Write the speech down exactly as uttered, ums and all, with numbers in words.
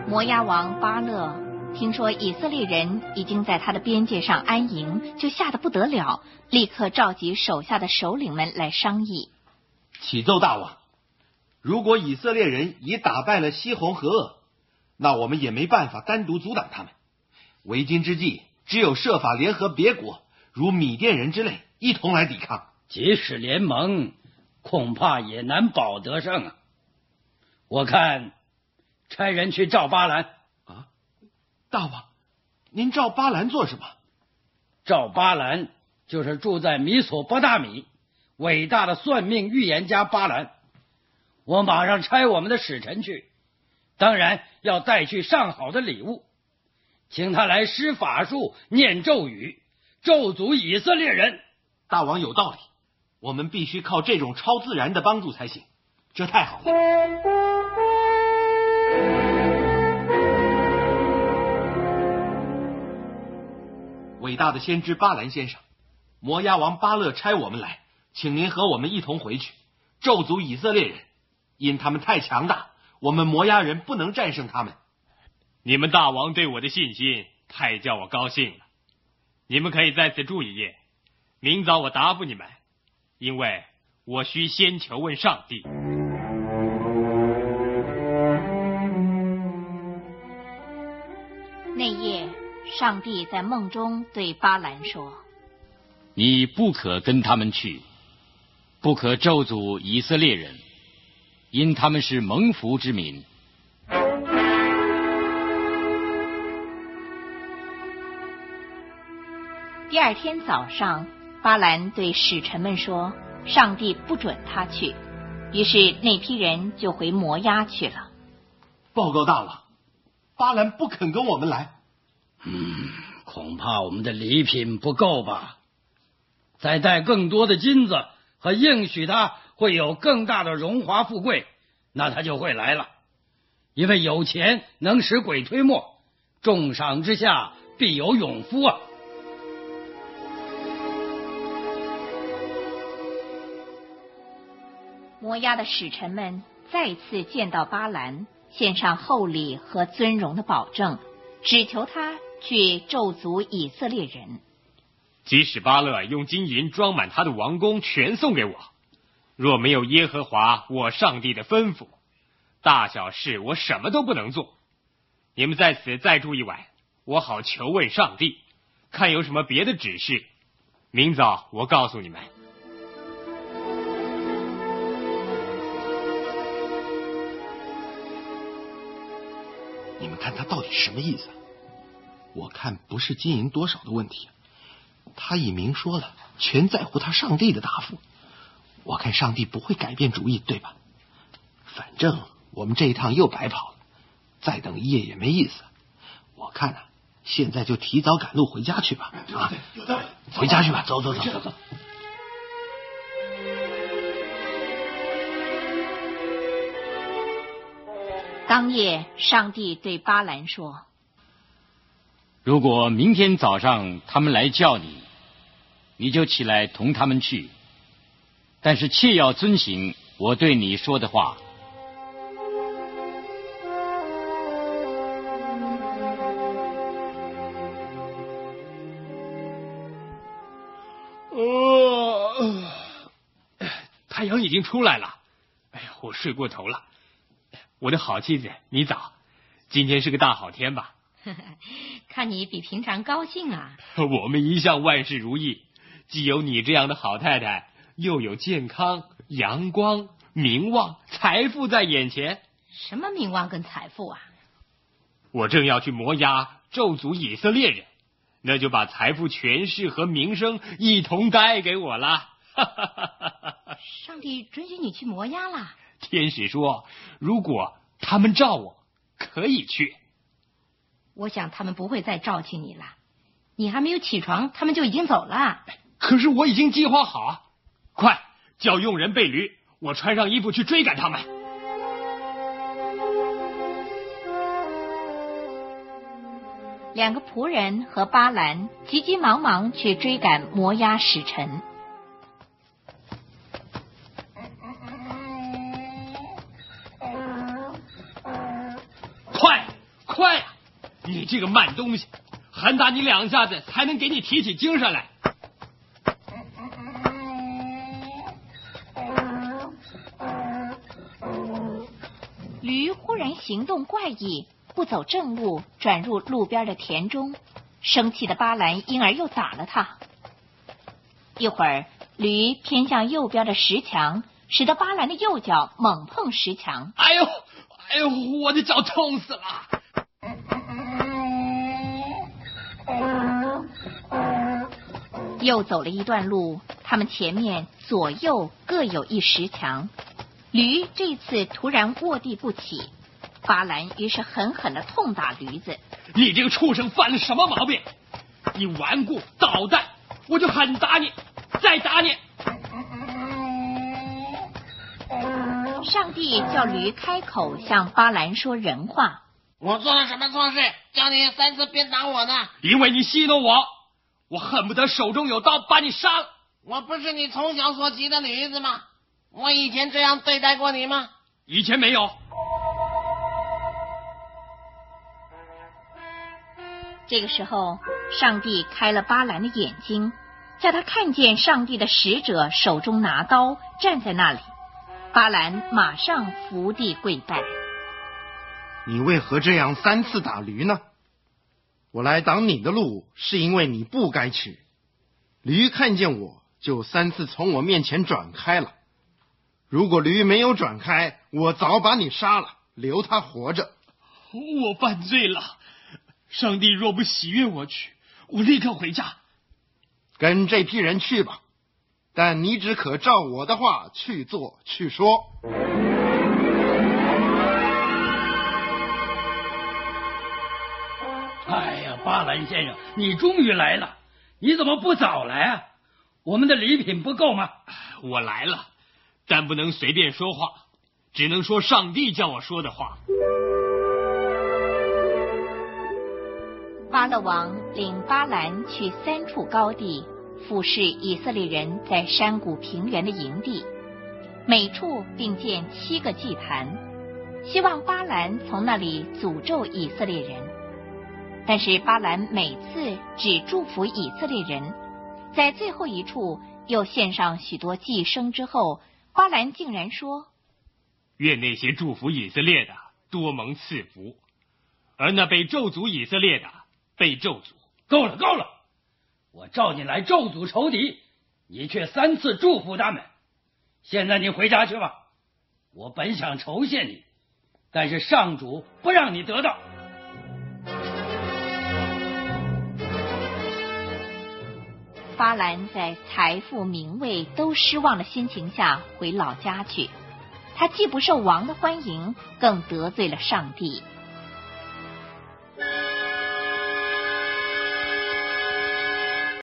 摩押王巴勒听说以色列人已经在他的边界上安营，就吓得不得了，立刻召集手下的首领们来商议。 启奏大王，如果以色列人已打败了西红和噩，那我们也没办法单独阻挡他们。为今之计，只有设法联合别国，如米甸人之类，一同来抵抗。 即使联盟，恐怕也难保得胜啊！我看差人去召巴兰。 啊，大王，您召巴兰做什么？ 召巴兰就是住在米索波大米伟大的算命预言家巴兰。我马上差我们的使臣去，当然要带去上好的礼物，请他来施法术、念咒语，咒诅以色列人。 大王有道理，我们必须靠这种超自然的帮助才行。这太好了。伟大的先知巴兰先生，摩押王巴勒差我们来，请您和我们一同回去，咒诅以色列人，因他们太强大，我们摩押人不能战胜他们。 你们大王对我的信心太叫我高兴了，你们可以在此住一夜，明早我答复你们，因为我需先求问上帝。 那夜，上帝在梦中对巴兰说： 你不可跟他们去，不可咒诅以色列人，因他们是蒙福之民。 第二天早上，巴兰对使臣们说，上帝不准他去，于是那批人就回摩押去了。 报告大王，巴兰不肯跟我们来。 嗯，恐怕我们的礼品不够吧？再带更多的金子和应许他会有更大的荣华富贵，那他就会来了。因为有钱能使鬼推磨，重赏之下必有勇夫啊！ 摩押的使臣们再次见到巴兰，献上厚礼和尊荣的保证，只求他去咒诅以色列人。 即使巴勒用金银装满他的王宫，全送给我，若没有耶和华我上帝的吩咐，大小事我什么都不能做。你们在此再住一晚，我好求问上帝，看有什么别的指示，明早我告诉你们。 你们看他到底什么意思？我看不是金银多少的问题，他已明说了，全在乎他上帝的答复。我看上帝不会改变主意，对吧？反正我们这一趟又白跑了，再等一夜也没意思。我看啊，现在就提早赶路回家去吧。啊，有道理，回家去吧，走走走走走。 当夜，上帝对巴兰说： 如果明天早上他们来叫你，你就起来同他们去，但是切要遵行我对你说的话。 呃，太阳已经出来了，哎呀，我睡过头了。我的好妻子，你早，今天是个大好天吧？ 看你比平常高兴啊。 我们一向万事如意，既有你这样的好太太，又有健康、阳光、名望、财富在眼前。 什么名望跟财富啊？ 我正要去摩押咒诅以色列人，那就把财富、权势和名声一同带给我了。 上帝准许你去摩押了？ 天使说，如果他们召我，可以去。 我想他们不会再召集你了，你还没有起床，他们就已经走了。 可是我已经计划好啊！快叫佣人备驴，我穿上衣服去追赶他们。 两个仆人和巴兰急急忙忙去追赶摩押使臣。 你这个慢东西，喊打你两下子才能给你提起精神来。 驴忽然行动怪异，不走正路，转入路边的田中。生气的巴兰因而又打了他。一会儿，驴偏向右边的石墙，使得巴兰的右脚猛碰石墙。 哎呦，哎呦，我的脚痛死了！ 又走了一段路，他们前面左右各有一石墙。驴这次突然卧地不起，巴兰于是狠狠地痛打驴子。 你这个畜生犯了什么毛病？你顽固捣蛋，我就狠打你，再打你。 上帝叫驴开口向巴兰说人话。 我做了什么错事，叫你三次鞭打我呢？ 因为你戏弄我，我恨不得手中有刀把你杀了。 我不是你从小所骑的驴子吗？我以前这样对待过你吗？ 以前没有。 这个时候，上帝开了巴兰的眼睛，叫他看见上帝的使者手中拿刀站在那里。巴兰马上伏地跪拜。 你为何这样三次打驴呢？我来挡你的路，是因为你不该去。驴看见我，就三次从我面前转开了。如果驴没有转开，我早把你杀了，留他活着。 我犯罪了，上帝若不喜悦我去，我立刻回家。 跟这批人去吧，但你只可照我的话去做去说。 哎呀，巴兰先生，你终于来了，你怎么不早来啊？我们的礼品不够吗？ 我来了，但不能随便说话，只能说上帝叫我说的话。 巴勒王领巴兰去三处高地，俯视以色列人在山谷平原的营地，每处并建七个祭坛，希望巴兰从那里诅咒以色列人。但是巴兰每次只祝福以色列人，在最后一处又献上许多祭牲之后，巴兰竟然说： 愿那些祝福以色列的多蒙赐福，而那被咒诅以色列的被咒诅。 够了够了，我召你来咒诅仇敌，你却三次祝福他们。现在你回家去吧，我本想酬谢你，但是上主不让你得到。 巴兰在财富名位都失望的心情下回老家去，他既不受王的欢迎，更得罪了上帝。